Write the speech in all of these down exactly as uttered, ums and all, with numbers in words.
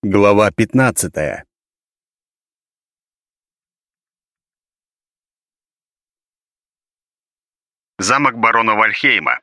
Глава пятнадцатая. Замок барона Вальхейма.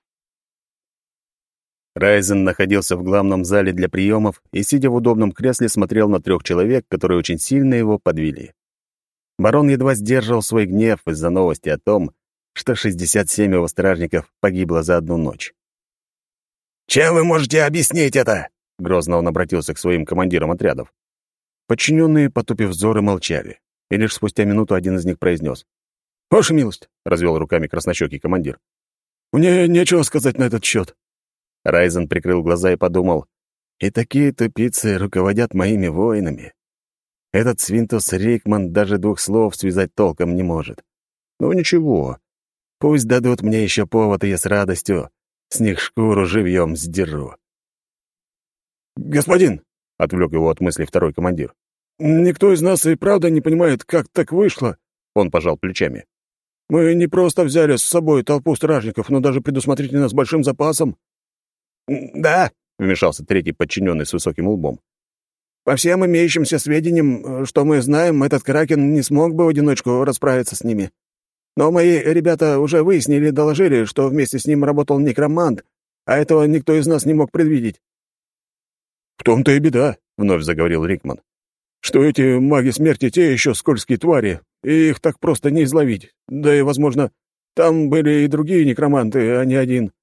Райзен находился в главном зале для приемов и, сидя в удобном кресле, смотрел на трех человек, которые очень сильно его подвели. Барон едва сдерживал свой гнев из-за новости о том, что шестьдесят семь его стражников погибло за одну ночь. «Чем вы можете объяснить это?» — грозно он обратился к своим командирам отрядов. Подчиненные, потупив взоры, молчали, и лишь спустя минуту один из них произнес: «Ваша милость», — развел руками краснощекий командир, — «мне нечего сказать на этот счет». Райзен прикрыл глаза и подумал: «И такие тупицы руководят моими воинами. Этот Свинтус Рейкман даже двух слов связать толком не может. Ну ничего, пусть дадут мне еще повод, и я с радостью с них шкуру живьем сдеру». «Господин», — отвлек его от мысли второй командир, — «никто из нас и правда не понимает, как так вышло», — он пожал плечами. «Мы не просто взяли с собой толпу стражников, но даже предусмотрительно с большим запасом». «Да», — вмешался третий подчиненный с высоким лбом. «По всем имеющимся сведениям, что мы знаем, этот Кракен не смог бы в одиночку расправиться с ними. Но мои ребята уже выяснили и доложили, что вместе с ним работал некромант, а этого никто из нас не мог предвидеть». «В том-то и беда», — вновь заговорил Рикман, «что эти маги смерти те еще скользкие твари, и их так просто не изловить. Да и, возможно, там были и другие некроманты, а не один».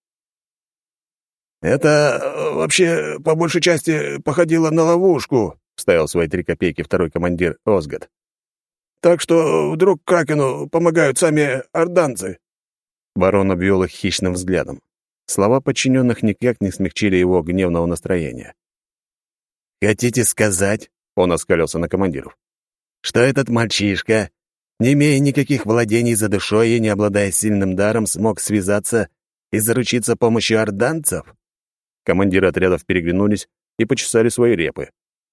«Это э, вообще, по большей части, походило на ловушку», — вставил свои три копейки второй командир Озгот. «Так что вдруг Кракену помогают сами орданцы». Барон обвел их хищным взглядом. Слова подчиненных никак не смягчили его гневного настроения. «Хотите сказать, — он оскалился на командиров, — что этот мальчишка, не имея никаких владений за душой и не обладая сильным даром, смог связаться и заручиться помощью орданцев?» Командиры отрядов переглянулись и почесали свои репы.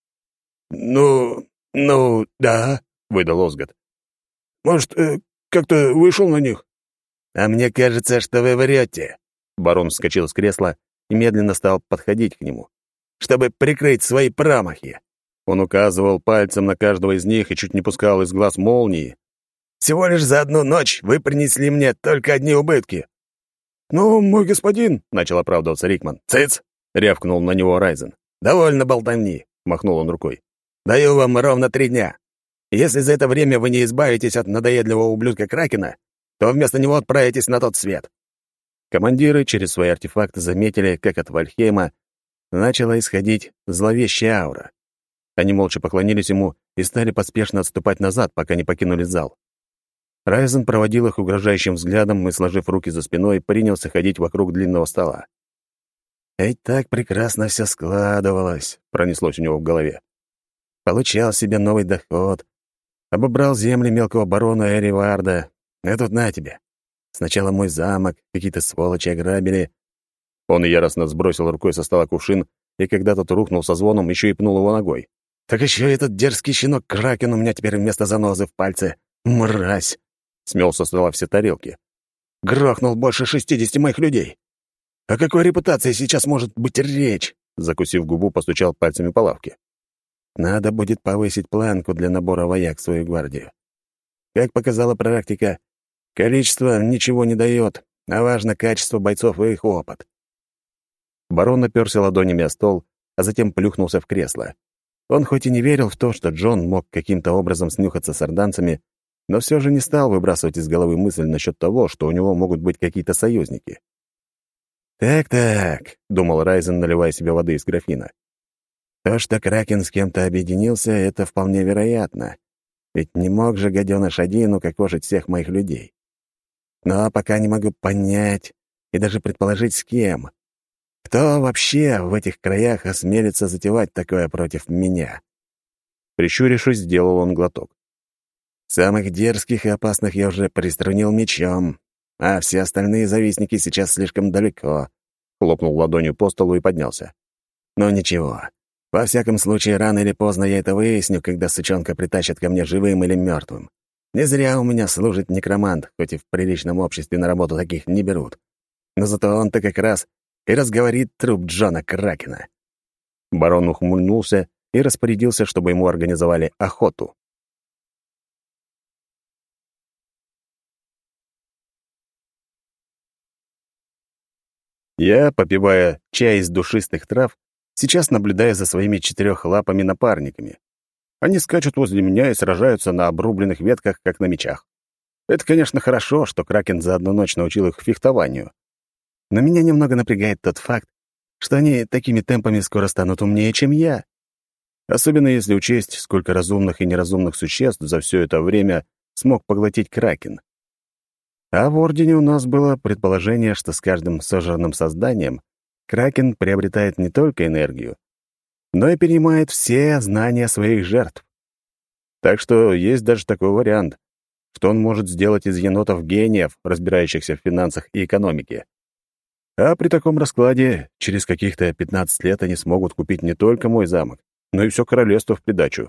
«Ну, ну, да», — выдал Озгот. «Может, э, как-то вышел на них?» «А мне кажется, что вы врете». Барон вскочил с кресла и медленно стал подходить к нему, чтобы прикрыть свои промахи. Он указывал пальцем на каждого из них и чуть не пускал из глаз молнии. «Всего лишь за одну ночь вы принесли мне только одни убытки». «Ну, мой господин», — начал оправдываться Рикман. «Цыц!» — рявкнул на него Райзен. «Довольно болтовни», — махнул он рукой. «Даю вам ровно три дня. Если за это время вы не избавитесь от надоедливого ублюдка Кракена, то вместо него отправитесь на тот свет». Командиры через свои артефакты заметили, как от Вальхейма начала исходить зловещая аура. Они молча поклонились ему и стали поспешно отступать назад, пока не покинули зал. Райзен проводил их угрожающим взглядом и, сложив руки за спиной, принялся ходить вокруг длинного стола. «Ведь так прекрасно все складывалось», — пронеслось у него в голове. «Получал себе новый доход, обобрал земли мелкого барона Эриварда, а тут на тебе. Сначала мой замок, какие-то сволочи ограбили». Он яростно сбросил рукой со стола кувшин, и когда тот рухнул со звоном, еще и пнул его ногой. «Так еще и этот дерзкий щенок Кракен у меня теперь вместо занозы в пальце. Мразь!» Смел со стола все тарелки. «Грохнул больше шестидесяти моих людей. О какой репутации сейчас может быть речь?» Закусив губу, постучал пальцами по лавке. «Надо будет повысить планку для набора вояк в свою гвардию. Как показала практика, количество ничего не дает, а важно качество бойцов и их опыт». Барон оперся ладонями о стол, а затем плюхнулся в кресло. Он хоть и не верил в то, что Джон мог каким-то образом снюхаться с орданцами, но все же не стал выбрасывать из головы мысль насчет того, что у него могут быть какие-то союзники. «Так-так», — думал Райзен, наливая себе воды из графина. «То, что Кракен с кем-то объединился, это вполне вероятно. Ведь не мог же гаденыш один укокошить всех моих людей. Но пока не могу понять и даже предположить, с кем. Кто вообще в этих краях осмелится затевать такое против меня?» Прищурившись, сделал он глоток. «Самых дерзких и опасных я уже приструнил мечом, а все остальные завистники сейчас слишком далеко», — хлопнул ладонью по столу и поднялся. «Но ничего. Во всяком случае, рано или поздно я это выясню, когда сучонка притащат ко мне живым или мертвым. Не зря у меня служит некромант, хоть и в приличном обществе на работу таких не берут. Но зато он-то как раз и разговорит труп Джона Кракена». Барон ухмыльнулся и распорядился, чтобы ему организовали охоту. Я, попивая чай из душистых трав, сейчас наблюдаю за своими четырехлапыми напарниками. Они скачут возле меня и сражаются на обрубленных ветках, как на мечах. Это, конечно, хорошо, что Кракен за одну ночь научил их фехтованию. Но меня немного напрягает тот факт, что они такими темпами скоро станут умнее, чем я. Особенно если учесть, сколько разумных и неразумных существ за все это время смог поглотить Кракен. А в Ордене у нас было предположение, что с каждым сожранным созданием Кракен приобретает не только энергию, но и перенимает все знания своих жертв. Так что есть даже такой вариант, что он может сделать из енотов гениев, разбирающихся в финансах и экономике. А при таком раскладе через каких-то пятнадцать лет они смогут купить не только мой замок, но и все королевство в придачу.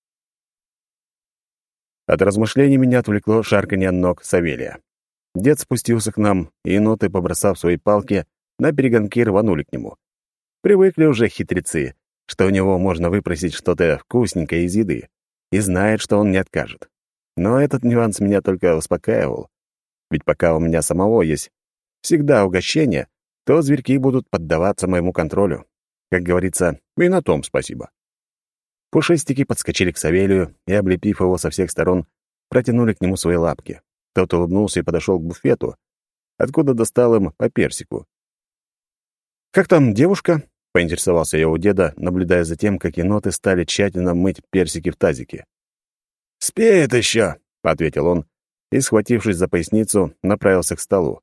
От размышлений меня отвлекло шарканье ног Савелия. Дед спустился к нам, и еноты, побросав свои палки, на перегонки рванули к нему. Привыкли уже хитрецы, что у него можно выпросить что-то вкусненькое из еды, и знает, что он не откажет. Но этот нюанс меня только успокаивал. Ведь пока у меня самого есть всегда угощение, то зверьки будут поддаваться моему контролю. Как говорится, и на том спасибо. Пушистики подскочили к Савелию и, облепив его со всех сторон, протянули к нему свои лапки. Тот улыбнулся и подошел к буфету, откуда достал им по персику. «Как там девушка?» — поинтересовался я у деда, наблюдая за тем, как еноты стали тщательно мыть персики в тазике. «Спеет еще», — ответил он, и, схватившись за поясницу, направился к столу.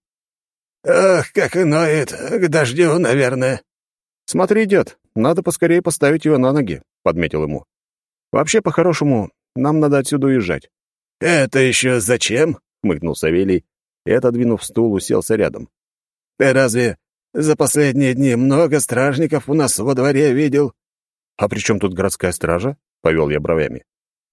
«Ох, как и ноет, к дождю, наверное». «Смотри, дед, надо поскорее поставить ее на ноги», — подметил ему. «Вообще, по-хорошему, нам надо отсюда уезжать». «Это еще зачем?» — хмыкнул Савелий и, отодвинув стул, уселся рядом. «Ты разве за последние дни много стражников у нас во дворе видел?» «А при чем тут городская стража?» — повел я бровями.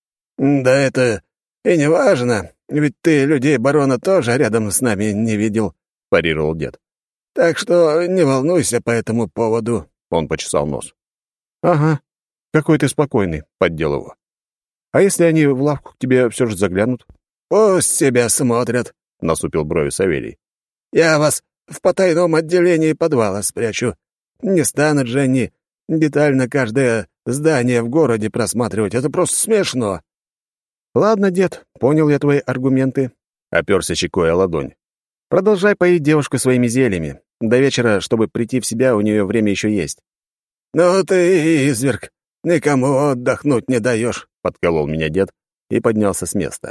«Да это и не важно, ведь ты людей барона тоже рядом с нами не видел», — парировал дед. «Так что не волнуйся по этому поводу», — он почесал нос. «Ага, какой ты спокойный», — поддел его. «А если они в лавку к тебе все же заглянут?» «Пусть себя смотрят», — насупил брови Савелий. «Я вас в потайном отделении подвала спрячу. Не станут же они детально каждое здание в городе просматривать. Это просто смешно». «Ладно, дед, понял я твои аргументы», — оперся щекой о ладонь. «Продолжай поить девушку своими зельями. До вечера, чтобы прийти в себя, у нее время еще есть». «Ну ты, изверг, никому отдохнуть не даешь», — подколол меня дед и поднялся с места.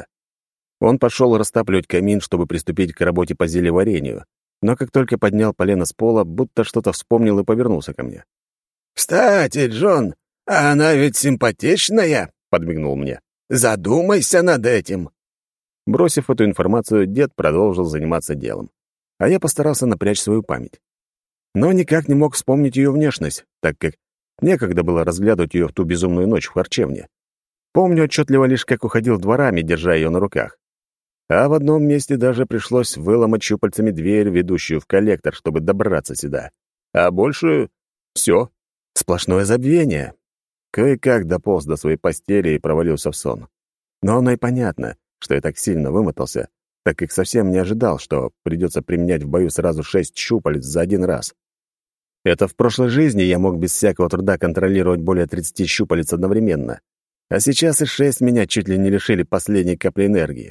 Он пошел растапливать камин, чтобы приступить к работе по зельеварению, но как только поднял полено с пола, будто что-то вспомнил и повернулся ко мне. «Кстати, Джон, а она ведь симпатичная», — подмигнул мне. «Задумайся над этим». Бросив эту информацию, дед продолжил заниматься делом, а я постарался напрячь свою память. Но никак не мог вспомнить ее внешность, так как некогда было разглядывать ее в ту безумную ночь в харчевне. Помню отчетливо лишь, как уходил дворами, держа ее на руках. А в одном месте даже пришлось выломать щупальцами дверь, ведущую в коллектор, чтобы добраться сюда. А больше — все. Сплошное забвение. Кое-как дополз до своей постели и провалился в сон. Но оно и понятно, что я так сильно вымотался, так как совсем не ожидал, что придется применять в бою сразу шесть щупалец за один раз. Это в прошлой жизни я мог без всякого труда контролировать более тридцати щупалец одновременно. А сейчас и шесть меня чуть ли не лишили последней капли энергии.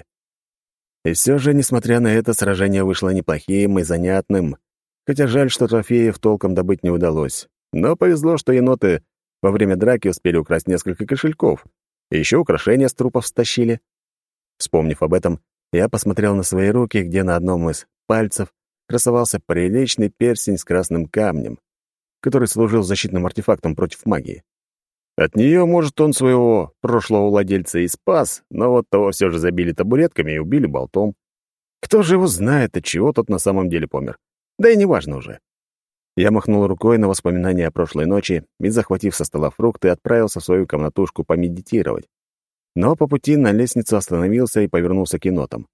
И все же, несмотря на это, сражение вышло неплохим и занятным, хотя жаль, что трофеев толком добыть не удалось. Но повезло, что еноты во время драки успели украсть несколько кошельков, и еще украшения с трупов стащили. Вспомнив об этом, я посмотрел на свои руки, где на одном из пальцев красовался приличный перстень с красным камнем, который служил защитным артефактом против магии. От нее, может, он своего прошлого владельца и спас, но вот того все же забили табуретками и убили болтом. Кто же его знает, от чего тот на самом деле помер? Да и неважно уже. Я махнул рукой на воспоминания о прошлой ночи и, захватив со стола фрукты, отправился в свою комнатушку помедитировать. Но по пути на лестницу остановился и повернулся к енотам.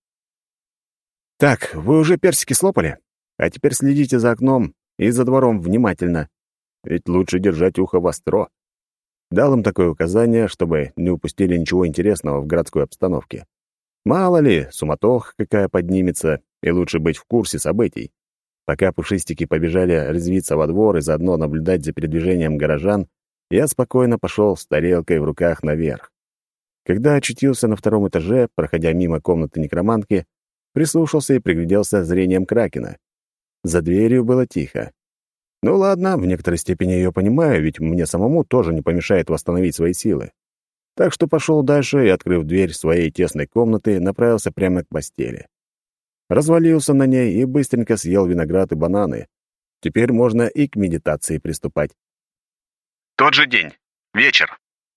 «Так, вы уже персики слопали? А теперь следите за окном и за двором внимательно. Ведь лучше держать ухо востро. Дал им такое указание, чтобы не упустили ничего интересного в городской обстановке. Мало ли, суматоха какая поднимется, и лучше быть в курсе событий. Пока пушистики побежали резвиться во двор и заодно наблюдать за передвижением горожан, я спокойно пошел с тарелкой в руках наверх. Когда очутился на втором этаже, проходя мимо комнаты некромантки, прислушался и пригляделся зрением кракена. За дверью было тихо. Ну ладно, в некоторой степени я ее понимаю, ведь мне самому тоже не помешает восстановить свои силы. Так что пошел дальше и, открыв дверь своей тесной комнаты, направился прямо к постели. Развалился на ней и быстренько съел виноград и бананы. Теперь можно и к медитации приступать. Тот же день. Вечер.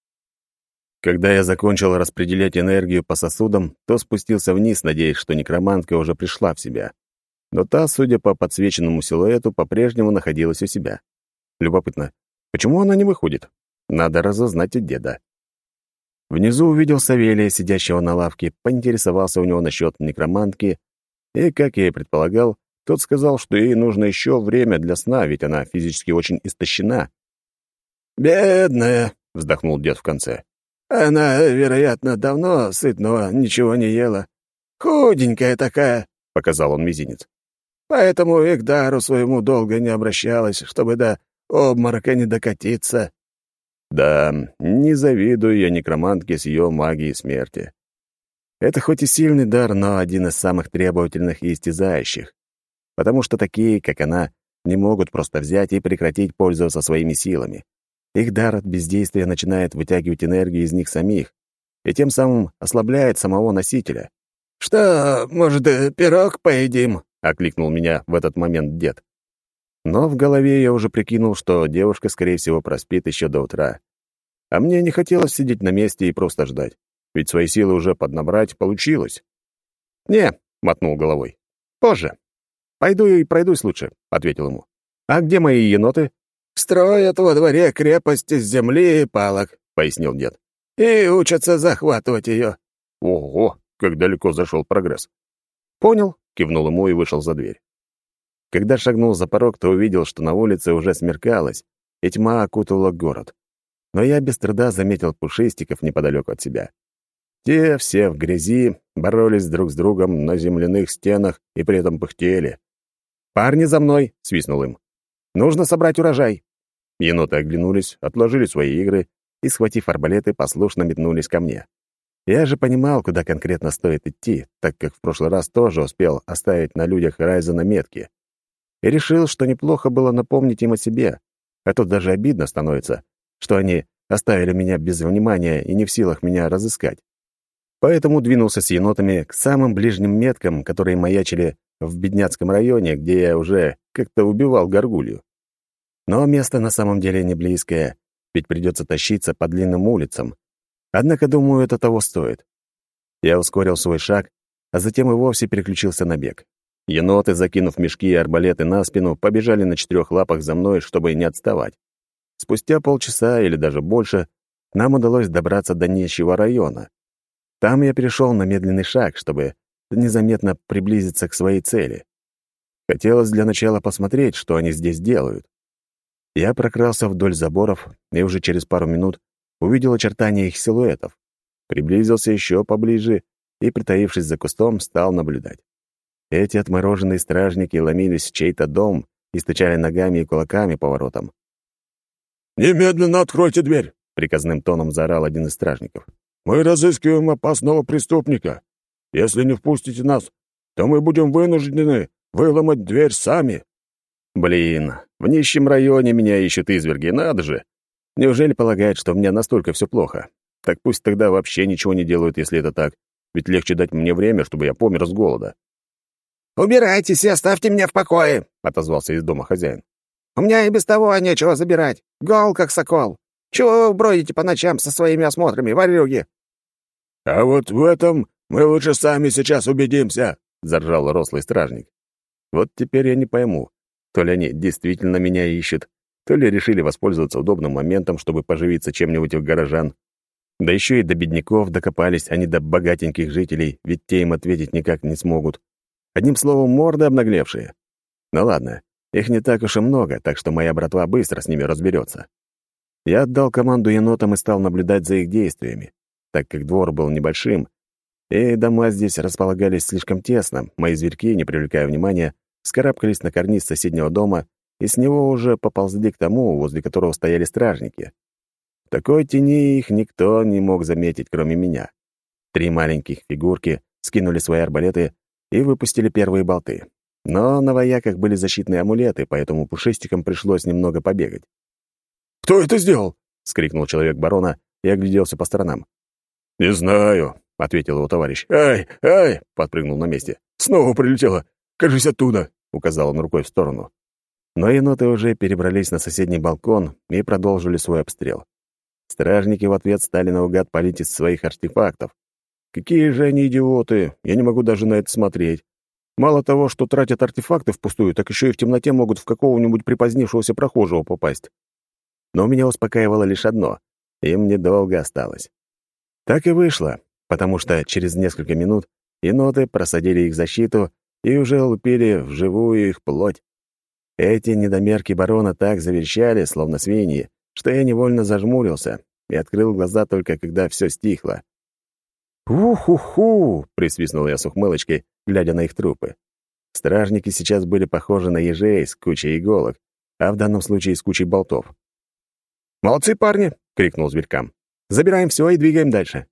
Когда я закончил распределять энергию по сосудам, то спустился вниз, надеясь, что некромантка уже пришла в себя. Но та, судя по подсвеченному силуэту, по-прежнему находилась у себя. Любопытно, почему она не выходит? Надо разузнать у деда. Внизу увидел Савелия, сидящего на лавке, поинтересовался у него насчет некромантки, и, как я и предполагал, тот сказал, что ей нужно еще время для сна, ведь она физически очень истощена. «Бедная», — вздохнул дед в конце. «Она, вероятно, давно сытного ничего не ела. Худенькая такая», — показал он мизинец. «Поэтому и к дару своему долго не обращалась, чтобы до обморока не докатиться». Да, не завидую я некромантке с ее магией смерти. Это хоть и сильный дар, но один из самых требовательных и истязающих, потому что такие, как она, не могут просто взять и прекратить пользоваться своими силами. Их дар от бездействия начинает вытягивать энергию из них самих, и тем самым ослабляет самого носителя. «Что, может, э, пирог поедим?» — окликнул меня в этот момент дед. Но в голове я уже прикинул, что девушка, скорее всего, проспит еще до утра. А мне не хотелось сидеть на месте и просто ждать, ведь свои силы уже поднабрать получилось. «Не», — мотнул головой, — «позже. Пойду и пройдусь лучше», — ответил ему. «А где мои еноты?» «Строят во дворе крепость из земли и палок», — пояснил дед. «И учатся захватывать ее». «Ого, как далеко зашел прогресс». «Понял», — кивнул ему и вышел за дверь. Когда шагнул за порог, то увидел, что на улице уже смеркалось, и тьма окутала город. Но я без труда заметил пушистиков неподалеку от себя. Те все в грязи боролись друг с другом на земляных стенах и при этом пыхтели. «Парни, за мной!» — свистнул им. «Нужно собрать урожай!» Еноты оглянулись, отложили свои игры и, схватив арбалеты, послушно метнулись ко мне. Я же понимал, куда конкретно стоит идти, так как в прошлый раз тоже успел оставить на людях Райзена метки. И решил, что неплохо было напомнить им о себе, а тут даже обидно становится, что они оставили меня без внимания и не в силах меня разыскать. Поэтому двинулся с енотами к самым ближним меткам, которые маячили в бедняцком районе, где я уже как-то убивал горгулью. Но место на самом деле не близкое, ведь придется тащиться по длинным улицам. Однако, думаю, это того стоит. Я ускорил свой шаг, а затем и вовсе переключился на бег. Еноты, закинув мешки и арбалеты на спину, побежали на четырех лапах за мной, чтобы не отставать. Спустя полчаса или даже больше нам удалось добраться до нищего района. Там я перешел на медленный шаг, чтобы незаметно приблизиться к своей цели. Хотелось для начала посмотреть, что они здесь делают. Я прокрался вдоль заборов и уже через пару минут увидел очертания их силуэтов. Приблизился еще поближе и, притаившись за кустом, стал наблюдать. Эти отмороженные стражники ломились в чей-то дом и стучали ногами и кулаками по воротам. «Немедленно откройте дверь!» — приказным тоном заорал один из стражников. «Мы разыскиваем опасного преступника. Если не впустите нас, то мы будем вынуждены выломать дверь сами». Блин, в нищем районе меня ищут изверги, надо же. Неужели полагают, что у меня настолько все плохо? Так пусть тогда вообще ничего не делают, если это так. Ведь легче дать мне время, чтобы я помер с голода. «Убирайтесь и оставьте меня в покое», — отозвался из дома хозяин. «У меня и без того нечего забирать. Гол, как сокол. Чего вы бродите по ночам со своими осмотрами, ворюги?» «А вот в этом мы лучше сами сейчас убедимся», — заржал рослый стражник. Вот теперь я не пойму, то ли они действительно меня ищут, то ли решили воспользоваться удобным моментом, чтобы поживиться чем-нибудь у горожан. Да еще и до бедняков докопались, а не до богатеньких жителей, ведь те им ответить никак не смогут. Одним словом, морды обнаглевшие. Ну ладно, их не так уж и много, так что моя братва быстро с ними разберется. Я отдал команду енотам и стал наблюдать за их действиями, так как двор был небольшим, и дома здесь располагались слишком тесно. Мои зверьки, не привлекая внимания, вскарабкались на карниз соседнего дома и с него уже поползли к тому, возле которого стояли стражники. В такой тени их никто не мог заметить, кроме меня. Три маленьких фигурки скинули свои арбалеты и выпустили первые болты. Но на вояках были защитные амулеты, поэтому пушистикам пришлось немного побегать. «Кто это сделал?» — скрикнул человек барона и огляделся по сторонам. «Не знаю», — ответил его товарищ. «Ай, ай!» — подпрыгнул на месте. «Снова прилетело! Кажись, оттуда!» — указал он рукой в сторону. Но еноты уже перебрались на соседний балкон и продолжили свой обстрел. Стражники в ответ стали наугад палить из своих артефактов. Какие же они идиоты! Я не могу даже на это смотреть. Мало того, что тратят артефакты впустую, так еще и в темноте могут в какого-нибудь припозднившегося прохожего попасть. Но меня успокаивало лишь одно — им недолго осталось. Так и вышло, потому что через несколько минут еноты просадили их защиту и уже лупили вживую их плоть. Эти недомерки барона так заверещали, словно свиньи, что я невольно зажмурился и открыл глаза только когда все стихло. «Уху-ху!» — присвистнул я с ухмылочкой, глядя на их трупы. Стражники сейчас были похожи на ежей с кучей иголок, а в данном случае с кучей болтов. «Молодцы, парни!» — крикнул зверькам. «Забираем все и двигаем дальше».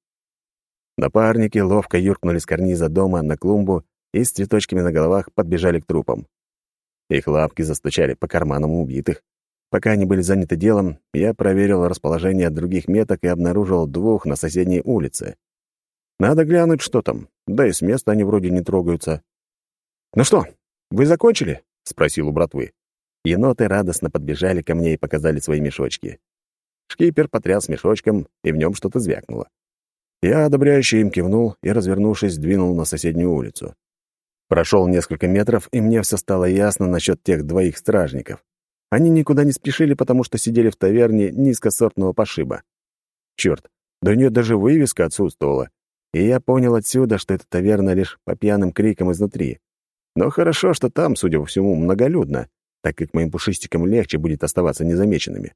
Напарники ловко юркнули с карниза дома на клумбу и с цветочками на головах подбежали к трупам. Их лапки застучали по карманам убитых. Пока они были заняты делом, я проверил расположение других меток и обнаружил двух на соседней улице. Надо глянуть, что там, да и с места они вроде не трогаются. «Ну что, вы закончили?» — спросил у братвы. Еноты радостно подбежали ко мне и показали свои мешочки. Шкипер потряс мешочком, и в нем что-то звякнуло. Я одобряюще им кивнул и, развернувшись, двинул на соседнюю улицу. Прошел несколько метров, и мне все стало ясно насчет тех двоих стражников. Они никуда не спешили, потому что сидели в таверне низкосортного пошиба. Черт, да у нее даже вывеска отсутствовала, и я понял отсюда, что эта таверна лишь по пьяным крикам изнутри. Но хорошо, что там, судя по всему, многолюдно, так как моим пушистикам легче будет оставаться незамеченными.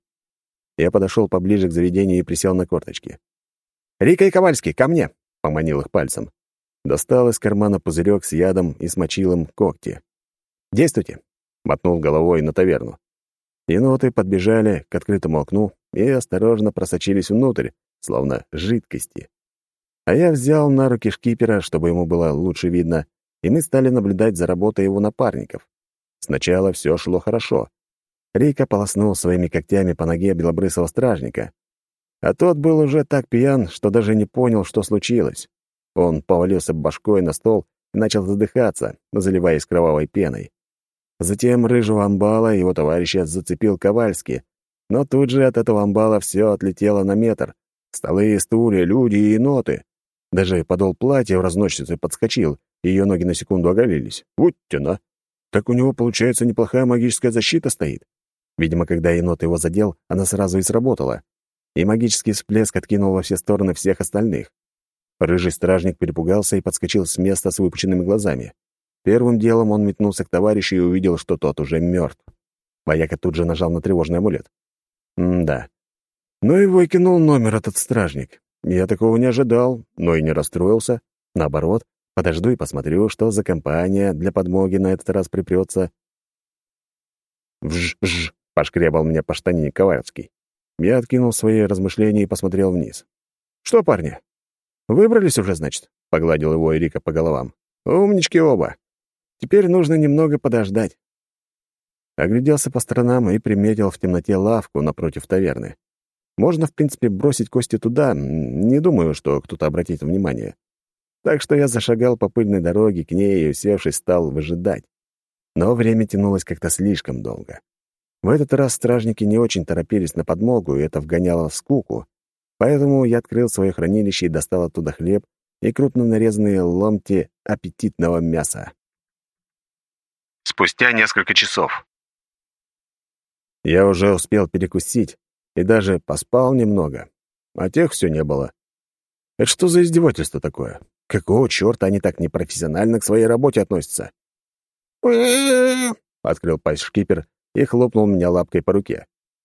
Я подошел поближе к заведению и присел на корточки. «Рика и Ковальский, ко мне!» — поманил их пальцем. Достал из кармана пузырек с ядом и смочил им когти. «Действуйте!» — мотнул головой на таверну. Еноты подбежали к открытому окну и осторожно просочились внутрь, словно жидкости. А я взял на руки шкипера, чтобы ему было лучше видно, и мы стали наблюдать за работой его напарников. Сначала все шло хорошо. Рика полоснул своими когтями по ноге белобрысого стражника. А тот был уже так пьян, что даже не понял, что случилось. Он повалился башкой на стол и начал задыхаться, заливаясь кровавой пеной. Затем рыжего амбала и его товарища зацепил Ковальский, но тут же от этого амбала все отлетело на метр. Столы, стулья, люди и еноты. Даже подол платья у разносчицы подскочил, и ее ноги на секунду оголились. Вот тяна! Так у него, получается, неплохая магическая защита стоит. Видимо, когда енот его задел, она сразу и сработала. И магический всплеск откинул во все стороны всех остальных. Рыжий стражник перепугался и подскочил с места с выпученными глазами. Первым делом он метнулся к товарищу и увидел, что тот уже мертв. Вояка тут же нажал на тревожный амулет. М-да. Ну и выкинул номер этот стражник. Я такого не ожидал, но и не расстроился. Наоборот, подожду и посмотрю, что за компания для подмоги на этот раз припрется. «Вж-вж!» — пошкребал меня по штанине Ковальский. Я откинул свои размышления и посмотрел вниз. «Что, парни, выбрались уже, значит?» — погладил его Эрика по головам. «Умнички оба. Теперь нужно немного подождать». Огляделся по сторонам и приметил в темноте лавку напротив таверны. Можно, в принципе, бросить кости туда, не думаю, что кто-то обратит внимание. Так что я зашагал по пыльной дороге к ней и, усевшись, стал выжидать. Но время тянулось как-то слишком долго. В этот раз стражники не очень торопились на подмогу, и это вгоняло в скуку. Поэтому я открыл свое хранилище и достал оттуда хлеб и крупно нарезанные ломти аппетитного мяса. Спустя несколько часов. Я уже успел перекусить и даже поспал немного, а тех все не было. Это что за издевательство такое? Какого черта они так непрофессионально к своей работе относятся? Открыл пасть шкипер и хлопнул меня лапкой по руке.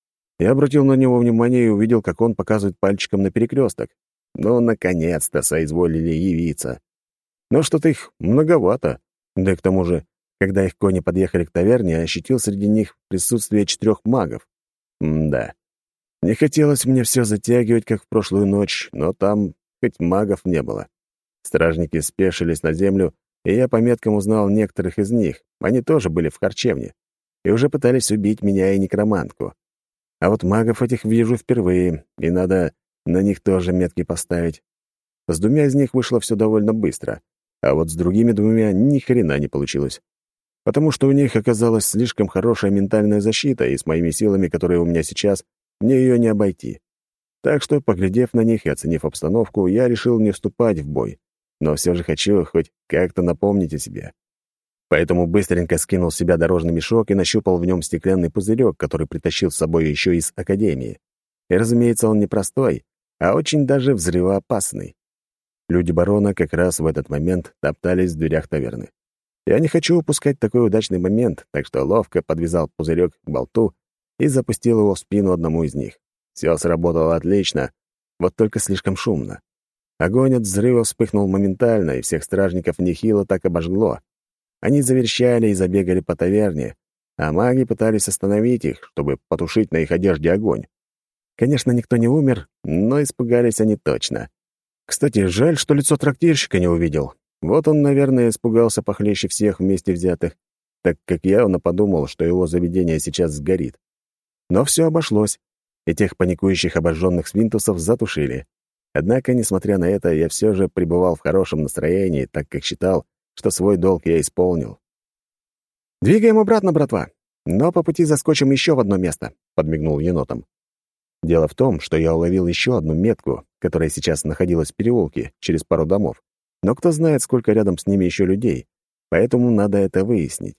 Я обратил на него внимание и увидел, как он показывает пальчиком на перекресток. Ну, наконец-то соизволили явиться. Но что-то их многовато. Да и к тому же, когда их кони подъехали к таверне, я ощутил среди них присутствие четырех магов. М-да. Не хотелось мне все затягивать, как в прошлую ночь, но там хоть магов не было. Стражники спешились на землю, и я по меткам узнал некоторых из них. Они тоже были в харчевне и уже пытались убить меня и некромантку. А вот магов этих вижу впервые, и надо на них тоже метки поставить. С двумя из них вышло все довольно быстро, а вот с другими двумя ни хрена не получилось. Потому что у них оказалась слишком хорошая ментальная защита, и с моими силами, которые у меня сейчас, мне ее не обойти. Так что, поглядев на них и оценив обстановку, я решил не вступать в бой, но все же хочу хоть как-то напомнить о себе. Поэтому быстренько скинул с себя дорожный мешок и нащупал в нем стеклянный пузырек, который притащил с собой еще из академии. И, разумеется, он не простой, а очень даже взрывоопасный. Люди барона как раз в этот момент топтались в дверях таверны. Я не хочу упускать такой удачный момент, так что ловко подвязал пузырек к болту и запустил его в спину одному из них. Все сработало отлично, вот только слишком шумно. Огонь от взрыва вспыхнул моментально, и всех стражников нехило так обожгло. Они заверещали и забегали по таверне, а маги пытались остановить их, чтобы потушить на их одежде огонь. Конечно, никто не умер, но испугались они точно. Кстати, жаль, что лицо трактирщика не увидел. Вот он, наверное, испугался похлеще всех вместе взятых, так как явно подумал, что его заведение сейчас сгорит. Но все обошлось, и тех паникующих обожженных свинтусов затушили. Однако, несмотря на это, я все же пребывал в хорошем настроении, так как считал, что свой долг я исполнил. «Двигаем обратно, братва, но по пути заскочим еще в одно место», — подмигнул енотом. Дело в том, что я уловил еще одну метку, которая сейчас находилась в переулке, через пару домов. Но кто знает, сколько рядом с ними еще людей, поэтому надо это выяснить.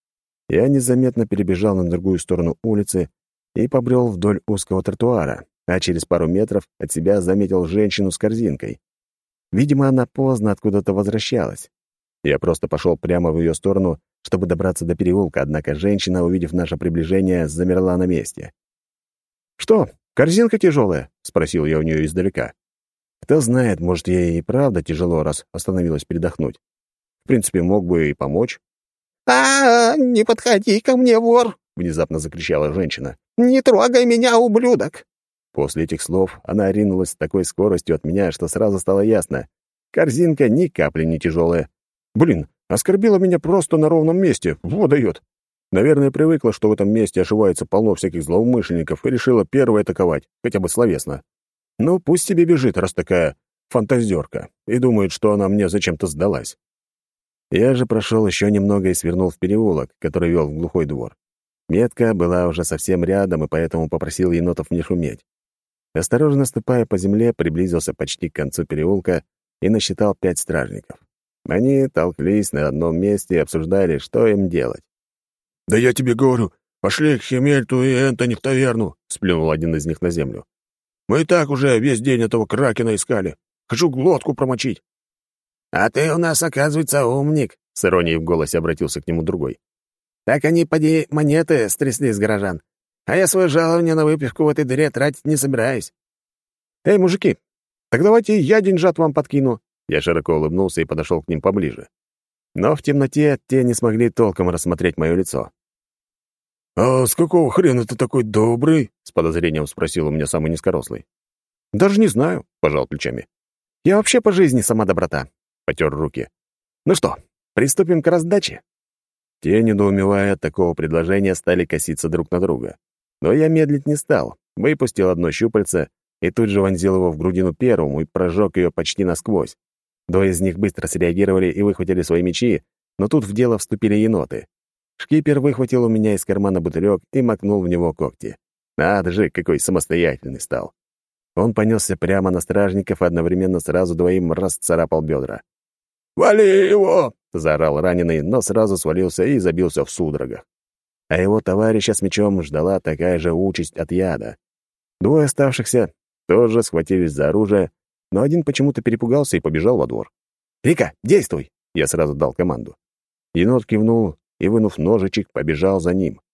Я незаметно перебежал на другую сторону улицы и побрел вдоль узкого тротуара, а через пару метров от себя заметил женщину с корзинкой. Видимо, она поздно откуда-то возвращалась. Я просто пошел прямо в ее сторону, чтобы добраться до переулка, однако женщина, увидев наше приближение, замерла на месте. «Что, корзинка тяжелая?» — спросил я у нее издалека. Кто знает, может, ей и правда тяжело, раз остановилась передохнуть. В принципе, мог бы и помочь. «А, не подходи ко мне, вор!» — внезапно закричала женщина. «Не трогай меня, ублюдок!» После этих слов она ринулась с такой скоростью от меня, что сразу стало ясно. Корзинка ни капли не тяжелая. Блин, оскорбила меня просто на ровном месте. Вот дает. Наверное, привыкла, что в этом месте ошивается полно всяких злоумышленников, и решила первой атаковать, хотя бы словесно. Ну, пусть себе бежит, раз такая фантазерка, и думает, что она мне зачем-то сдалась. Я же прошел еще немного и свернул в переулок, который вел в глухой двор. Метка была уже совсем рядом, и поэтому попросил енотов не шуметь. Осторожно ступая по земле, приблизился почти к концу переулка и насчитал пять стражников. Они толклись на одном месте и обсуждали, что им делать. «Да я тебе говорю, пошли к Хемельту и Энтони в таверну», — сплюнул один из них на землю. «Мы и так уже весь день этого кракена искали. Хочу глотку промочить». «А ты у нас, оказывается, умник», — с иронией в голосе обратился к нему другой. «Так они, поди, монеты стрясли с горожан. А я свое жалование на выпивку в этой дыре тратить не собираюсь». «Эй, мужики, так давайте я деньжат вам подкину». Я широко улыбнулся и подошел к ним поближе. Но в темноте те не смогли толком рассмотреть мое лицо. «А с какого хрена ты такой добрый?» — с подозрением спросил у меня самый низкорослый. «Даже не знаю», — пожал плечами. «Я вообще по жизни сама доброта», — потер руки. «Ну что, приступим к раздаче?» Те, недоумевая от такого предложения, стали коситься друг на друга. Но я медлить не стал, выпустил одно щупальце и тут же вонзил его в грудину первому и прожег ее почти насквозь. Двое из них быстро среагировали и выхватили свои мечи, но тут в дело вступили еноты. Шкипер выхватил у меня из кармана бутылек и макнул в него когти. Надо же, какой самостоятельный стал. Он понесся прямо на стражников и одновременно сразу двоим расцарапал бедра. «Вали его!» — заорал раненый, но сразу свалился и забился в судорогах. А его товарища с мечом ждала такая же участь от яда. Двое оставшихся тоже схватились за оружие, но один почему-то перепугался и побежал во двор. «Рика, действуй!» — я сразу дал команду. Енот кивнул и, вынув ножичек, побежал за ним.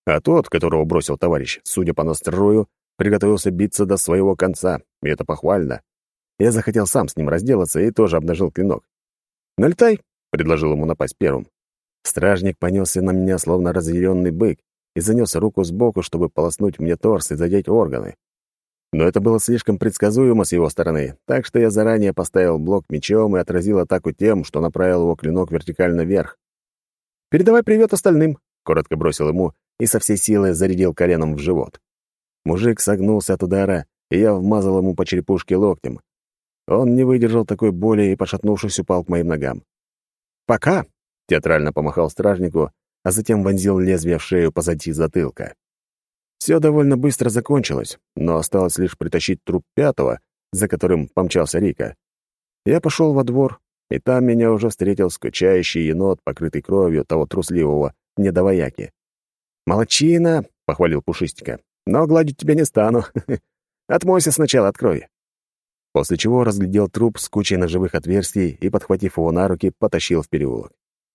А тот, которого бросил товарищ, судя по настрою, приготовился биться до своего конца, и это похвально. Я захотел сам с ним разделаться и тоже обнажил клинок. «Налетай!» — предложил ему напасть первым. Стражник понесся на меня, словно разъяренный бык, и занес руку сбоку, чтобы полоснуть мне торс и задеть органы. Но это было слишком предсказуемо с его стороны, так что я заранее поставил блок мечом и отразил атаку тем, что направил его клинок вертикально вверх. «Передавай привет остальным!» — коротко бросил ему и со всей силы зарядил коленом в живот. Мужик согнулся от удара, и я вмазал ему по черепушке локтем. Он не выдержал такой боли и, пошатнувшись, упал к моим ногам. «Пока!» — театрально помахал стражнику, а затем вонзил лезвие в шею позади затылка. Все довольно быстро закончилось, но осталось лишь притащить труп пятого, за которым помчался Рика. Я пошел во двор, и там меня уже встретил скучающий енот, покрытый кровью того трусливого недовояки. «Молодчина!» — похвалил Пушистика. «Но гладить тебя не стану. Отмойся сначала от крови». После чего разглядел труп с кучей ножевых отверстий и, подхватив его на руки, потащил в переулок.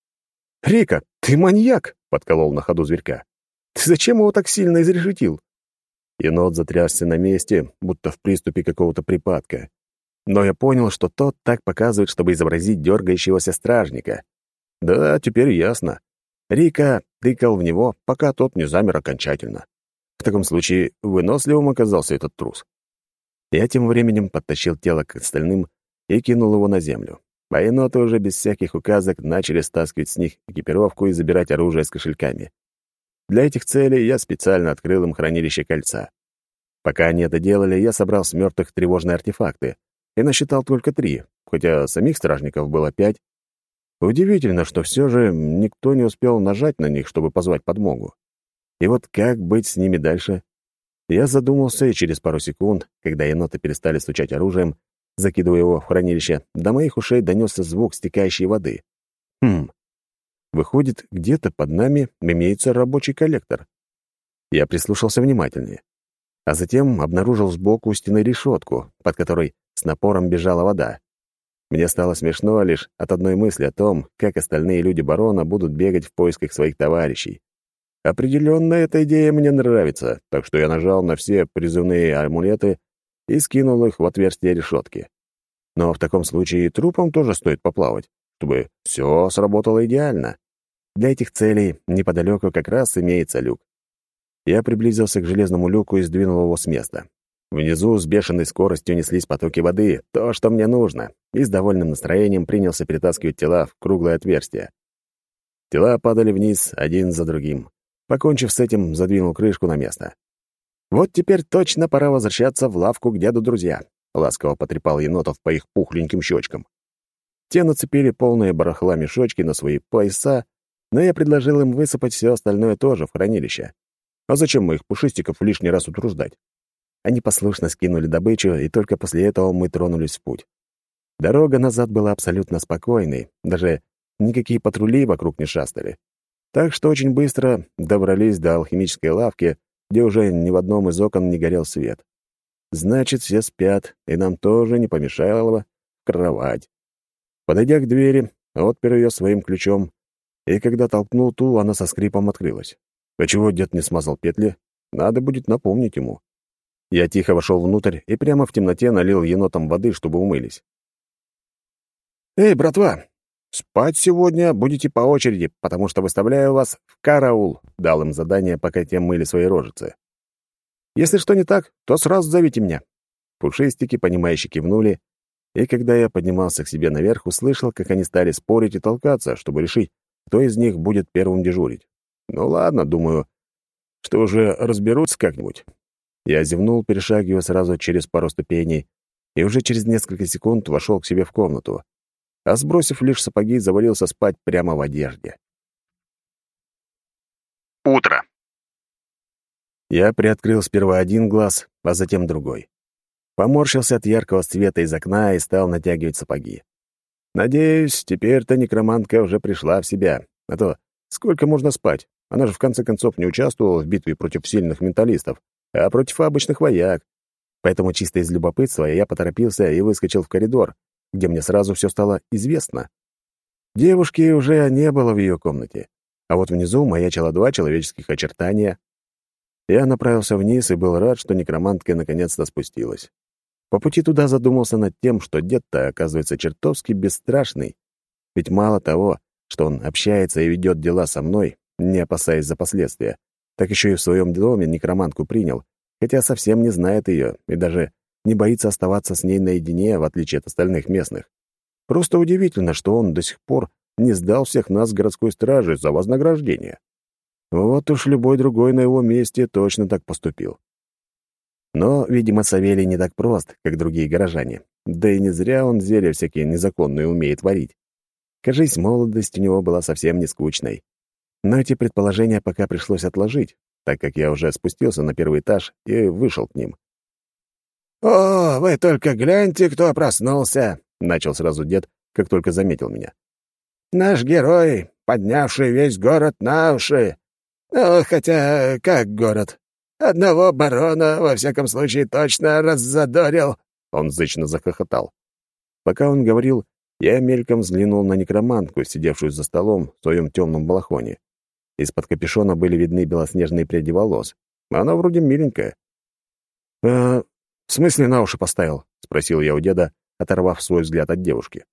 «Рика, ты маньяк!» — подколол на ходу зверька. «Ты зачем его так сильно изрешетил?» Енот затрясся на месте, будто в приступе какого-то припадка. Но я понял, что тот так показывает, чтобы изобразить дергающегося стражника. Да, теперь ясно. Рика тыкал в него, пока тот не замер окончательно. В таком случае выносливым оказался этот трус. Я тем временем подтащил тело к остальным и кинул его на землю. А еноты уже без всяких указок начали стаскивать с них экипировку и забирать оружие с кошельками. Для этих целей я специально открыл им хранилище кольца. Пока они это делали, я собрал с мертвых тревожные артефакты и насчитал только три, хотя самих стражников было пять. Удивительно, что все же никто не успел нажать на них, чтобы позвать подмогу. И вот как быть с ними дальше? Я задумался, и через пару секунд, когда еноты перестали стучать оружием, закидывая его в хранилище, до моих ушей донесся звук стекающей воды. Хм. Выходит, где-то под нами имеется рабочий коллектор. Я прислушался внимательнее, а затем обнаружил сбоку у стены решетку, под которой с напором бежала вода. Мне стало смешно лишь от одной мысли о том, как остальные люди барона будут бегать в поисках своих товарищей. Определенно эта идея мне нравится, так что я нажал на все призывные амулеты и скинул их в отверстие решетки. Но в таком случае и трупам тоже стоит поплавать, чтобы все сработало идеально. Для этих целей неподалеку как раз имеется люк. Я приблизился к железному люку и сдвинул его с места. Внизу с бешеной скоростью неслись потоки воды, то, что мне нужно, и с довольным настроением принялся перетаскивать тела в круглое отверстие. Тела падали вниз один за другим. Покончив с этим, задвинул крышку на место. «Вот теперь точно пора возвращаться в лавку к деду друзья», — ласково потрепал енотов по их пухленьким щечкам. Те нацепили полные барахла мешочки на свои пояса, но я предложил им высыпать все остальное тоже в хранилище. А зачем мы их пушистиков лишний раз утруждать? Они послушно скинули добычу, и только после этого мы тронулись в путь. Дорога назад была абсолютно спокойной, даже никакие патрули вокруг не шастали. Так что очень быстро добрались до алхимической лавки, где уже ни в одном из окон не горел свет. Значит, все спят, и нам тоже не помешало кровать. Подойдя к двери, отпер ее своим ключом, и когда толкнул ту, она со скрипом открылась. А чего дед не смазал петли? Надо будет напомнить ему. Я тихо вошел внутрь и прямо в темноте налил енотам воды, чтобы умылись. «Эй, братва, спать сегодня будете по очереди, потому что выставляю вас в караул», — дал им задание, пока те мыли свои рожицы. «Если что не так, то сразу зовите меня». Пушистики, понимающе кивнули, и когда я поднимался к себе наверх, услышал, как они стали спорить и толкаться, чтобы решить, кто из них будет первым дежурить. Ну ладно, думаю, что уже разберутся как-нибудь. Я зевнул, перешагивая сразу через пару ступеней, и уже через несколько секунд вошел к себе в комнату, а сбросив лишь сапоги, завалился спать прямо в одежде. Утро. Я приоткрыл сперва один глаз, а затем другой. Поморщился от яркого света из окна и стал натягивать сапоги. Надеюсь, теперь-то некромантка уже пришла в себя, а то сколько можно спать? Она же в конце концов не участвовала в битве против сильных менталистов, а против обычных вояк. Поэтому чисто из любопытства я поторопился и выскочил в коридор, где мне сразу все стало известно. Девушки уже не было в ее комнате, а вот внизу маячило два человеческих очертания. Я направился вниз и был рад, что некромантка наконец-то спустилась. По пути туда задумался над тем, что дед-то, оказывается, чертовски бесстрашный. Ведь мало того, что он общается и ведет дела со мной, не опасаясь за последствия, так еще и в своем доме некромантку принял, хотя совсем не знает ее и даже не боится оставаться с ней наедине, в отличие от остальных местных. Просто удивительно, что он до сих пор не сдал всех нас городской стражи за вознаграждение. Вот уж любой другой на его месте точно так поступил. Но, видимо, Савелий не так прост, как другие горожане. Да и не зря он зелья всякие незаконные умеет варить. Кажись, молодость у него была совсем не скучной. Но эти предположения пока пришлось отложить, так как я уже спустился на первый этаж и вышел к ним. «О, вы только гляньте, кто проснулся!» — начал сразу дед, как только заметил меня. «Наш герой, поднявший весь город на уши. Ну, хотя, как город? Одного барона, во всяком случае, точно раззадорил!» Он зычно захохотал. Пока он говорил, я мельком взглянул на некромантку, сидевшую за столом в своем темном балахоне. Из-под капюшона были видны белоснежные пряди волос. Она вроде миленькая. «Э, в смысле на уши поставил?» — спросил я у деда, оторвав свой взгляд от девушки.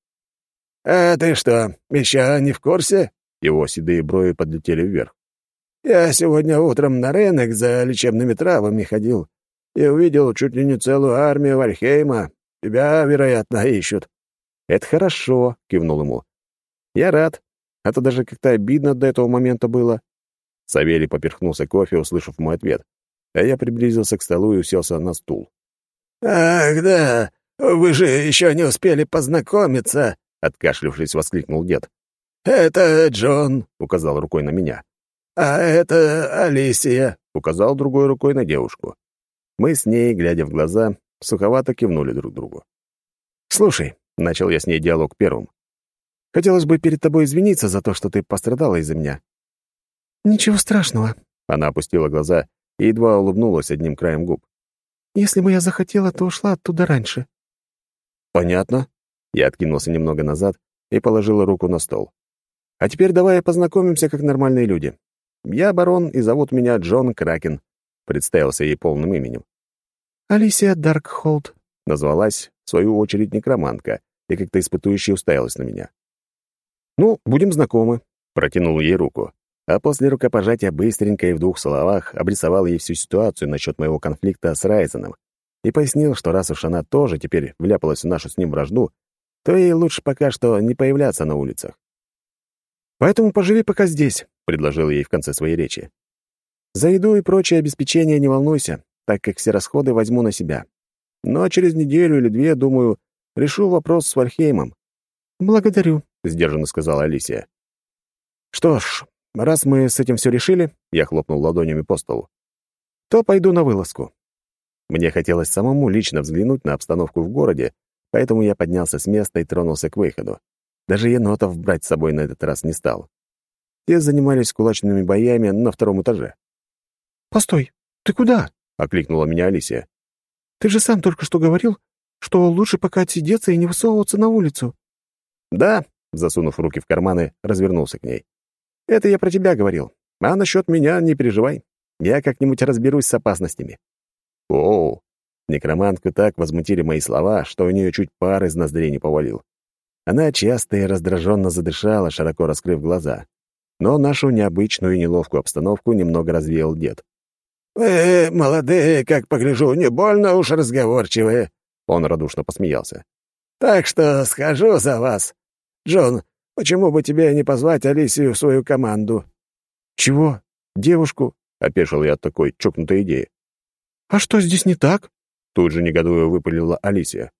«А ты что, еще не в курсе?» Его седые брови подлетели вверх. «Я сегодня утром на рынок за лечебными травами ходил и увидел чуть ли не целую армию Вальхейма. Тебя, вероятно, ищут». «Это хорошо», — кивнул ему. «Я рад, а то даже как-то обидно до этого момента было». Савелий поперхнулся кофе, услышав мой ответ, а я приблизился к столу и уселся на стул. «Ах, да, вы же еще не успели познакомиться», — откашлявшись, воскликнул дед. «Это Джон», — указал рукой на меня. «А это Алисия», — указал другой рукой на девушку. Мы с ней, глядя в глаза, суховато кивнули друг другу. «Слушай», — начал я с ней диалог первым, — «хотелось бы перед тобой извиниться за то, что ты пострадала из-за меня». «Ничего страшного», — она опустила глаза и едва улыбнулась одним краем губ. «Если бы я захотела, то ушла оттуда раньше». «Понятно». Я откинулся немного назад и положила руку на стол. «А теперь давай познакомимся как нормальные люди. Я барон, и зовут меня Джон Кракен», — представился ей полным именем. «Алисия Даркхолд», — назвалась, в свою очередь, некромантка, и как-то испытующе уставилась на меня. «Ну, будем знакомы», — протянул ей руку, а после рукопожатия быстренько и в двух словах обрисовал ей всю ситуацию насчет моего конфликта с Райзеном и пояснил, что раз уж она тоже теперь вляпалась в нашу с ним вражду, то ей лучше пока что не появляться на улицах. «Поэтому поживи пока здесь», — предложил ей в конце своей речи. «За еду и прочее обеспечение не волнуйся, так как все расходы возьму на себя. Но через неделю или две, думаю, решу вопрос с Вальхеймом». «Благодарю», — сдержанно сказала Алисия. «Что ж, раз мы с этим все решили», — я хлопнул ладонями по столу, «то пойду на вылазку». Мне хотелось самому лично взглянуть на обстановку в городе, поэтому я поднялся с места и тронулся к выходу. Даже енотов брать с собой на этот раз не стал. Те занимались кулачными боями на втором этаже. «Постой, ты куда?» — окликнула меня Алисия. «Ты же сам только что говорил, что лучше пока отсидеться и не высовываться на улицу». «Да», — засунув руки в карманы, развернулся к ней. «Это я про тебя говорил. А насчет меня не переживай. Я как-нибудь разберусь с опасностями». Оу! Некромантку так возмутили мои слова, что у нее чуть пар из ноздрей не повалил. Она часто и раздраженно задышала, широко раскрыв глаза. Но нашу необычную и неловкую обстановку немного развеял дед. «Вы, молодые, как погляжу, не больно уж разговорчивые», — он радушно посмеялся. «Так что схожу за вас. Джон, почему бы тебе не позвать Алисию в свою команду?» «Чего? Девушку?» — опешил я от такой чокнутой идеи. «А что здесь не так?» — тут же негодуя выпалила Алисия.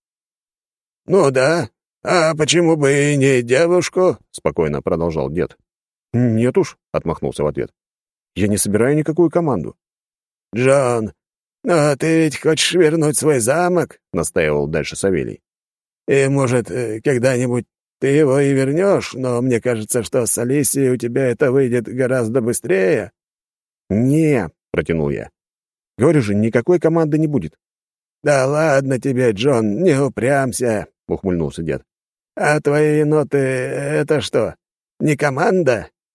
«Ну да. А почему бы и не девушку?» — спокойно продолжал дед. «Нет уж», — отмахнулся в ответ. «Я не собираю никакую команду». «Джон, но ты ведь хочешь вернуть свой замок?» — настаивал дальше Савелий. «И, может, э, когда-нибудь ты его и вернешь, но мне кажется, что с Алисией у тебя это выйдет гораздо быстрее». «Не», — протянул я. «Говорю же, никакой команды не будет». «Да ладно тебе, Джон, не упрямся», — ухмыльнулся дед. «А твои еноты — это что, не команда?»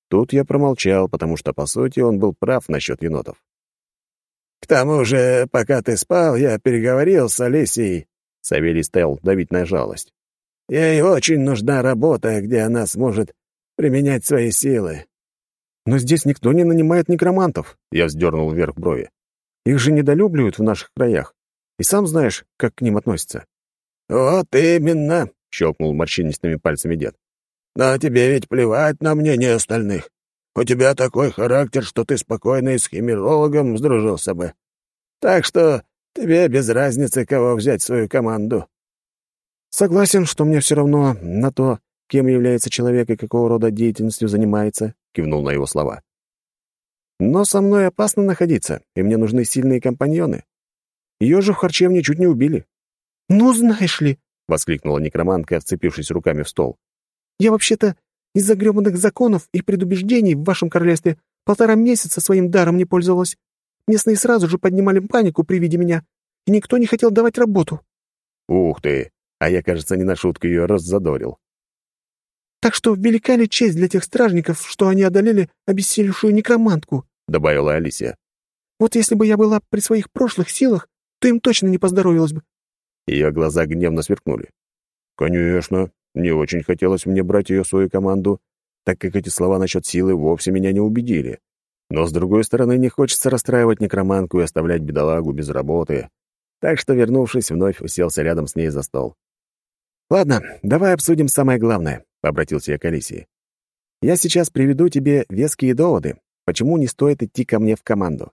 Тут я промолчал, потому что, по сути, он был прав насчет енотов. «К тому же, пока ты спал, я переговорил с Алисией». Савелий стал давить на жалость. «Ей очень нужна работа, где она сможет применять свои силы». «Но здесь никто не нанимает некромантов», — я вздернул вверх брови. «Их же недолюбливают в наших краях. И сам знаешь, как к ним относятся». «Вот именно», — щелкнул морщинистыми пальцами дед. «Но тебе ведь плевать на мнение остальных. У тебя такой характер, что ты спокойно и с химерологом сдружился бы. Так что тебе без разницы, кого взять в свою команду». «Согласен, что мне все равно на то, кем является человек и какого рода деятельностью занимается», — кивнул на его слова. «Но со мной опасно находиться, и мне нужны сильные компаньоны. Ее же в харчевне чуть не убили». «Ну, знаешь ли», — воскликнула некромантка, вцепившись руками в стол. «я вообще-то из-за грёбаных законов и предубеждений в вашем королевстве полтора месяца своим даром не пользовалась. Местные сразу же поднимали панику при виде меня, и никто не хотел давать работу». «Ух ты! А я, кажется, не на шутку ее раззадорил». «Так что велика ли честь для тех стражников, что они одолели обессилевшую некромантку?» — добавила Алисия. «Вот если бы я была при своих прошлых силах, то им точно не поздоровилось бы». Ее глаза гневно сверкнули. «Конечно, не очень хотелось мне брать ее в свою команду, так как эти слова насчет силы вовсе меня не убедили. Но, с другой стороны, не хочется расстраивать некроманку и оставлять бедолагу без работы. Так что, вернувшись, вновь уселся рядом с ней за стол. «Ладно, давай обсудим самое главное», — обратился я к Алисии. «Я сейчас приведу тебе веские доводы, почему не стоит идти ко мне в команду».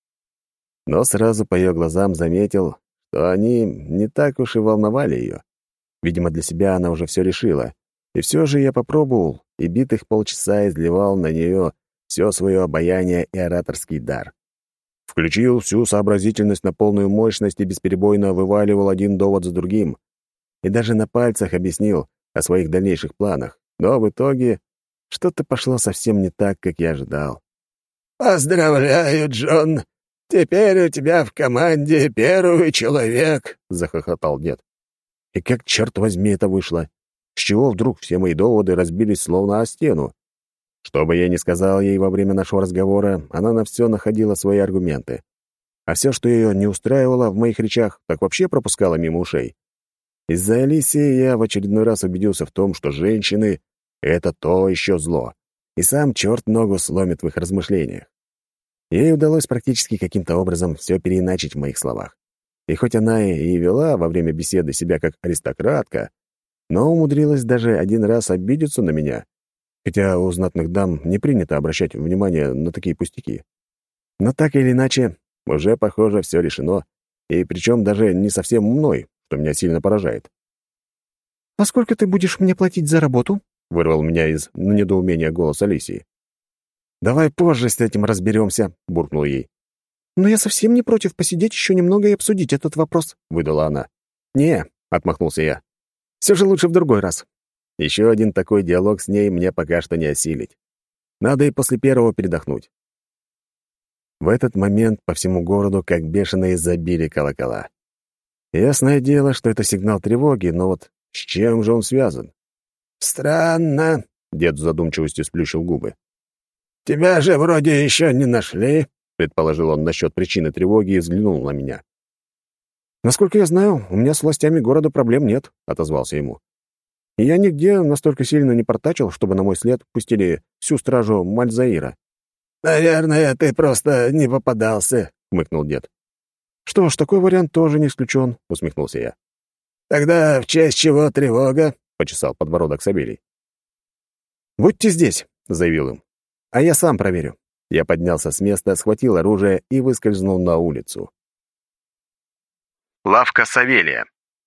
Но сразу по ее глазам заметил, что они не так уж и волновали ее. Видимо, для себя она уже все решила. И все же я попробовал, и битых полчаса изливал на нее все свое обаяние и ораторский дар. Включил всю сообразительность на полную мощность и бесперебойно вываливал один довод за другим. И даже на пальцах объяснил о своих дальнейших планах. Но в итоге что-то пошло совсем не так, как я ожидал. «Поздравляю, Джон! Теперь у тебя в команде первый человек!» — захохотал дед. И как, черт возьми, это вышло? С чего вдруг все мои доводы разбились словно о стену? Что бы я ни сказал ей во время нашего разговора, она на все находила свои аргументы. А все, что ее не устраивало в моих речах, так вообще пропускала мимо ушей. Из-за Алисии я в очередной раз убедился в том, что женщины — это то еще зло, и сам черт ногу сломит в их размышлениях. Ей удалось практически каким-то образом все переиначить в моих словах. И хоть она и вела во время беседы себя как аристократка, но умудрилась даже один раз обидеться на меня, хотя у знатных дам не принято обращать внимание на такие пустяки. Но так или иначе, уже, похоже, все решено, и причем даже не совсем мной, что меня сильно поражает. «А сколько ты будешь мне платить за работу?» — вырвал меня из недоумения голос Алисии. «Давай позже с этим разберемся», — буркнул ей. «Но я совсем не против посидеть еще немного и обсудить этот вопрос», — выдала она. «Не», — отмахнулся я. «Все же лучше в другой раз. Еще один такой диалог с ней мне пока что не осилить. Надо и после первого передохнуть». В этот момент по всему городу как бешеные забили колокола. Ясное дело, что это сигнал тревоги, но вот с чем же он связан? «Странно», — дед с задумчивостью сплющил губы. «Тебя же вроде еще не нашли», — предположил он насчет причины тревоги и взглянул на меня. «Насколько я знаю, у меня с властями города проблем нет», — отозвался ему. «И я нигде настолько сильно не портачил, чтобы на мой след пустили всю стражу Мальзаира». «Наверное, ты просто не попадался», — хмыкнул дед. «Что ж, такой вариант тоже не исключен», — усмехнулся я. «Тогда в честь чего тревога?» — почесал подбородок Савелий. «Будьте здесь», — заявил им. «А я сам проверю». Я поднялся с места, схватил оружие и выскользнул на улицу. Лавка Савелия.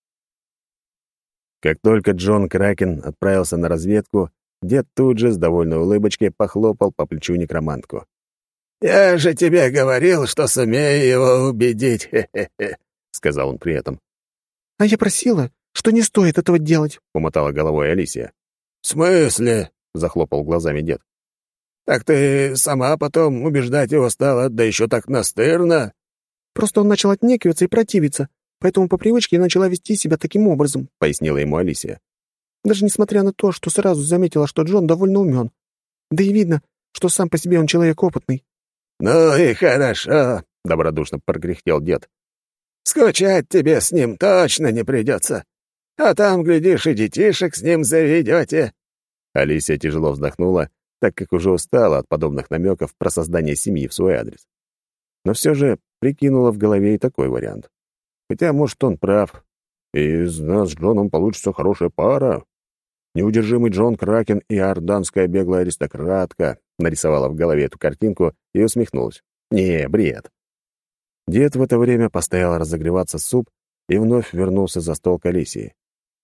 Как только Джон Кракен отправился на разведку, дед тут же с довольной улыбочкой похлопал по плечу некромантку. «Я же тебе говорил, что сумею его убедить, хе-хе-хе», — сказал он при этом. «А я просила, что не стоит этого делать», — помотала головой Алисия. «В смысле?» — захлопал глазами дед. «Так ты сама потом убеждать его стала, да еще так настырно». «Просто он начал отнекиваться и противиться, поэтому по привычке я начала вести себя таким образом», — пояснила ему Алисия. «Даже несмотря на то, что сразу заметила, что Джон довольно умен. Да и видно, что сам по себе он человек опытный». «Ну и хорошо», — добродушно прокряхтел дед. «Скучать тебе с ним точно не придется. А там, глядишь, и детишек с ним заведете». Алисия тяжело вздохнула, так как уже устала от подобных намеков про создание семьи в свой адрес. Но все же прикинула в голове и такой вариант. Хотя, может, он прав. И из нас с Джоном получится хорошая пара. Неудержимый Джон Кракен и орданская беглая аристократка нарисовала в голове эту картинку и усмехнулась. Не, бред. Дед в это время поставил разогреваться суп и вновь вернулся за стол к Алисии.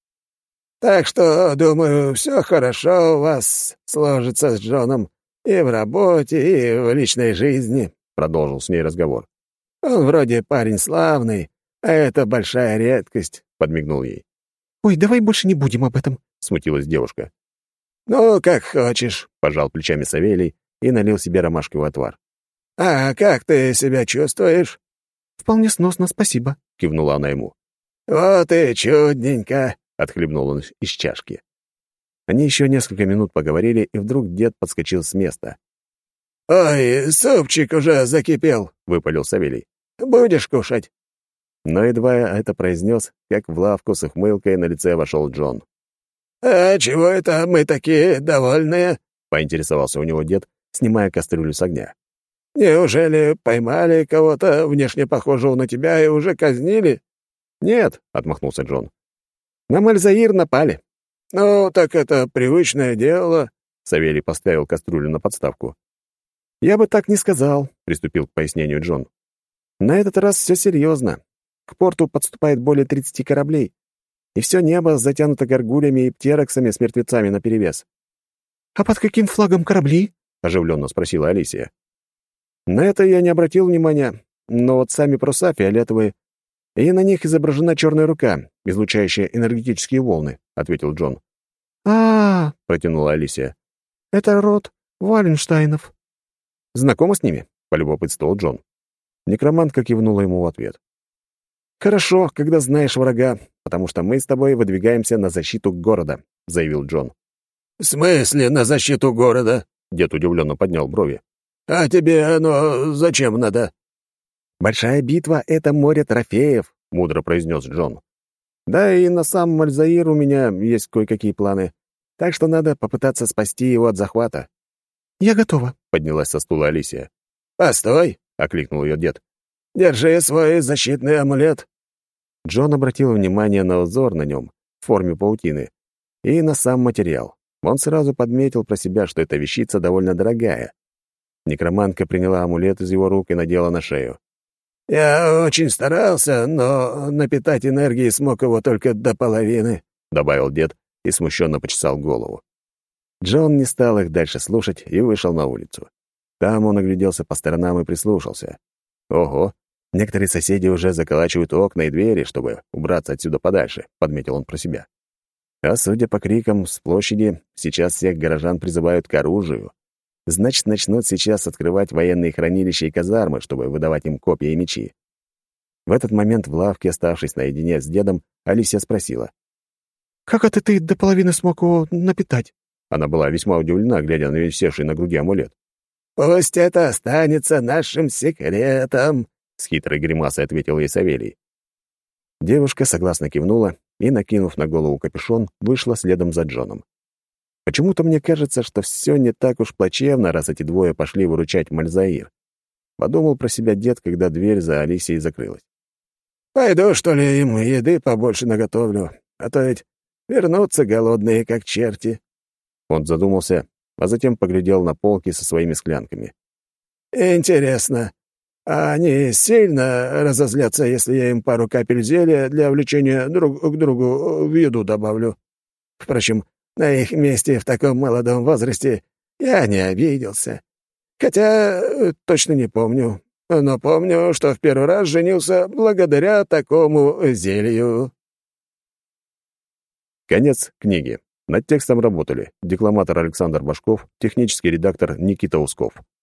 «Так что, думаю, все хорошо у вас сложится с Джоном и в работе, и в личной жизни», — продолжил с ней разговор. «Он вроде парень славный, а это большая редкость», — подмигнул ей. «Ой, давай больше не будем об этом», — смутилась девушка. «Ну, как хочешь», — пожал плечами Савелий и налил себе ромашковый отвар. «А как ты себя чувствуешь?» «Вполне сносно, спасибо», — кивнула она ему. «Вот и чудненько», — отхлебнул он из чашки. Они еще несколько минут поговорили, и вдруг дед подскочил с места. «Ой, супчик уже закипел», — выпалил Савелий. «Будешь кушать?» Но едва я это произнес, как в лавку с ухмылкой на лице вошел Джон. «А чего это мы такие довольные?» — поинтересовался у него дед, снимая кастрюлю с огня. «Неужели поймали кого-то внешне похожего на тебя и уже казнили?» «Нет», — отмахнулся Джон. «На Мальзаир напали». «Ну, так это привычное дело», — Савелий поставил кастрюлю на подставку. «Я бы так не сказал», — приступил к пояснению Джон. «На этот раз все серьезно. К порту подступает более тридцати кораблей, и все небо затянуто горгулями и птероксами с мертвецами наперевес». «А под каким флагом корабли?» — оживленно спросила Алисия. На это я не обратил внимания, но вот сами паруса фиолетовые, и на них изображена черная рука, излучающая энергетические волны, — ответил Джон. а, -а, -а протянула Алисия. «Это род Валенштайнов». «Знакома с ними?» — полюбопытствовал Джон. Некромантка кивнула ему в ответ. «Хорошо, когда знаешь врага, потому что мы с тобой выдвигаемся на защиту города», — заявил Джон. «В смысле на защиту города?» — дед удивленно поднял брови. «А тебе оно зачем надо?» «Большая битва — это море трофеев», — мудро произнес Джон. «Да и на сам Мальзаир у меня есть кое-какие планы, так что надо попытаться спасти его от захвата». «Я готова», — поднялась со стула Алисия. «Постой», — окликнул ее дед. «Держи свой защитный амулет». Джон обратил внимание на узор на нем в форме паутины и на сам материал. Он сразу подметил про себя, что эта вещица довольно дорогая. Некромантка приняла амулет из его рук и надела на шею. «Я очень старался, но напитать энергией смог его только до половины», — добавил дед и смущенно почесал голову. Джон не стал их дальше слушать и вышел на улицу. Там он огляделся по сторонам и прислушался. «Ого, некоторые соседи уже заколачивают окна и двери, чтобы убраться отсюда подальше», — подметил он про себя. А судя по крикам с площади, сейчас всех горожан призывают к оружию. Значит, начнут сейчас открывать военные хранилища и казармы, чтобы выдавать им копья и мечи. В этот момент в лавке, оставшись наедине с дедом, Алисия спросила. «Как это ты до половины смог его напитать?» Она была весьма удивлена, глядя на висевший на груди амулет. «Пусть это останется нашим секретом», — с хитрой гримасой ответил ей Савелий. Девушка согласно кивнула и, накинув на голову капюшон, вышла следом за Джоном. Почему-то мне кажется, что все не так уж плачевно, раз эти двое пошли выручать Мальзаир. Подумал про себя дед, когда дверь за Алисией закрылась. «Пойду, что ли, им еды побольше наготовлю, а то ведь вернутся голодные, как черти». Он задумался, а затем поглядел на полки со своими склянками. «Интересно, а они сильно разозлятся, если я им пару капель зелья для влечения друг к другу в еду добавлю? Впрочем, на их месте в таком молодом возрасте я не обиделся. Хотя э, точно не помню. Но помню, что в первый раз женился благодаря такому зелью». Конец книги. Над текстом работали декламатор Александр Башков, технический редактор Никита Усков.